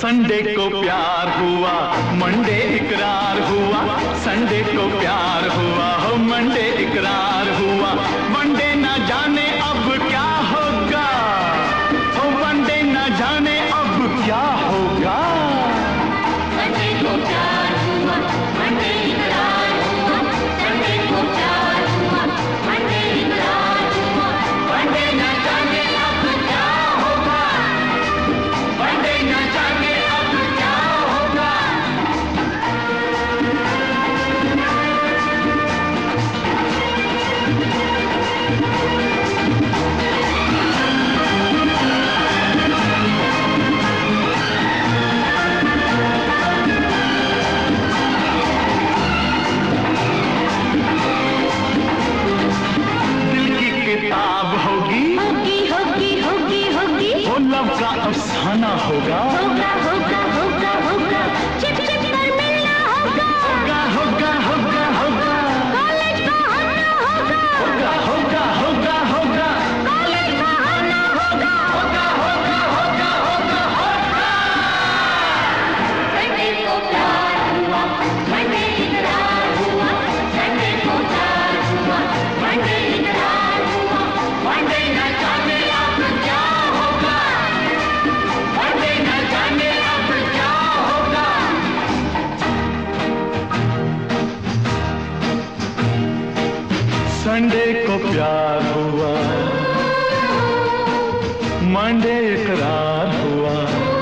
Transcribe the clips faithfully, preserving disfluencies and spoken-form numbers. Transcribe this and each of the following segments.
Sunday को प्यार हुआ, मंडे इकरार हुआ। संडे को प्यार हुआ, हो मंडे इकरार हुआ। मंडे ना जाने अब क्या होगा, हो मंडे ना जाने अब क्या होगा। संडे को प्यार हुआ, मंडे इकरार हुआ। संडे को प्यार हुआ, मंडे इकरार हुआ। मंडे ना जाने अब क्या होगा, मंडे ना जाने अब क्या होगा। किताब होगी होगी होगी होगी होगी, वो लव का अफसाना होगा। होगा होगा होगा होगा, चिप चिप पर मिलना होगा। होगा होगा होगा होगा, कॉलेज का आना होगा। होगा होगा होगा होगा, कॉलेज का आना होगा। होगा होगा होगा होगा होगा। संडे को प्यार हुआ, मंडे इकरार हुआ। संडे को प्यार हुआ, मंडे इकरार हुआ। मंडे ना जाने अब क्या होगा, मंडे ना जाने अब क्या होगा। संडे को प्यार हुआ, मंडे इकरार हुआ।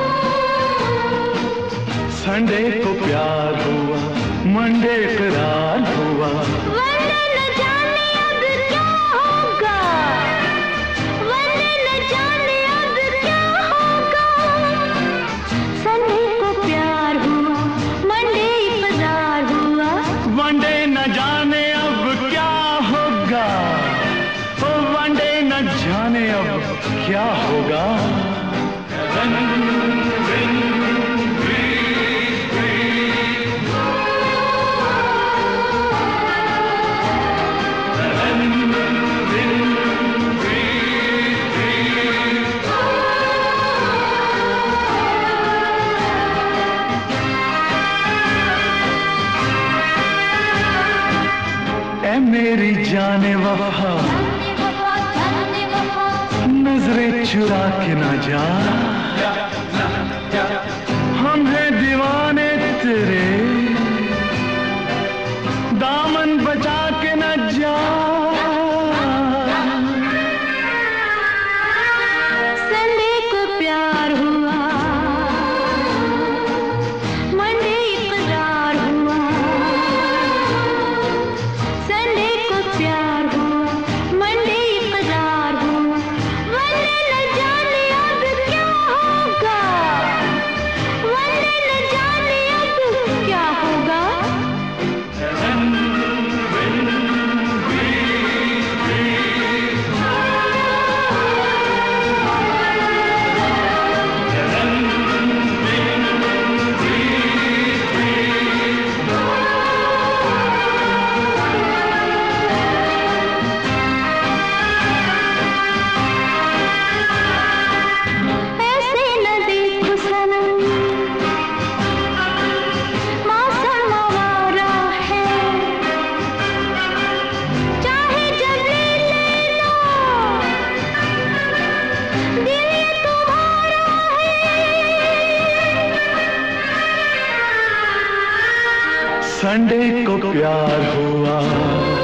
संडे को प्यार हुआ, मंडे इकरार हुआ। वरना न जाने अब क्या होगा, वरना न जाने अब क्या होगा। संडे को प्यार हुआ, मंडे इकरार हुआ। वनडे न जाने अब क्या होगा, ओ वनडे न जाने अब क्या होगा। ऐ मेरी जाने वफा, जाने वफा, नजरें चुरा के ना जा। हम हैं दीवाने तेरे, दामन बचा के न जा। संडे को प्यार हुआ, मंडे इकरार हुआ। संडे को प्यार हुआ, मंडे इकरार हुआ। वरना न जाने अब क्या होगा, वरना न जाने अब क्या होगा। ऐसे न देखो सनम, मौसम आवारा है। चाहे जब ले लो, दिल ये तुम्हारा है। संडे को प्यार हुआ,